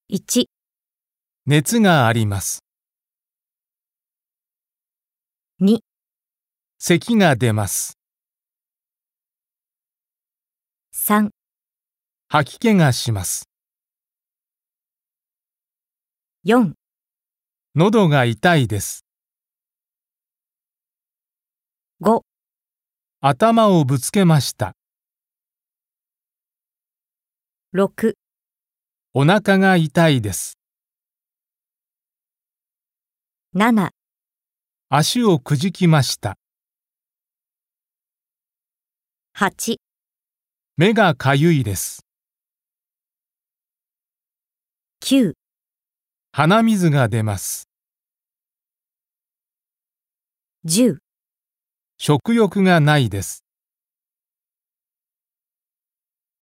1、 熱があります。 2、 咳が出ます。 3、 吐き気がします。 4、 喉が痛いです。 5、 頭をぶつけました。 6、 お腹が痛いです。 7、 足をくじきました。 8、 目がかゆいです。 9、 鼻水が出ます。 10 食欲がないです。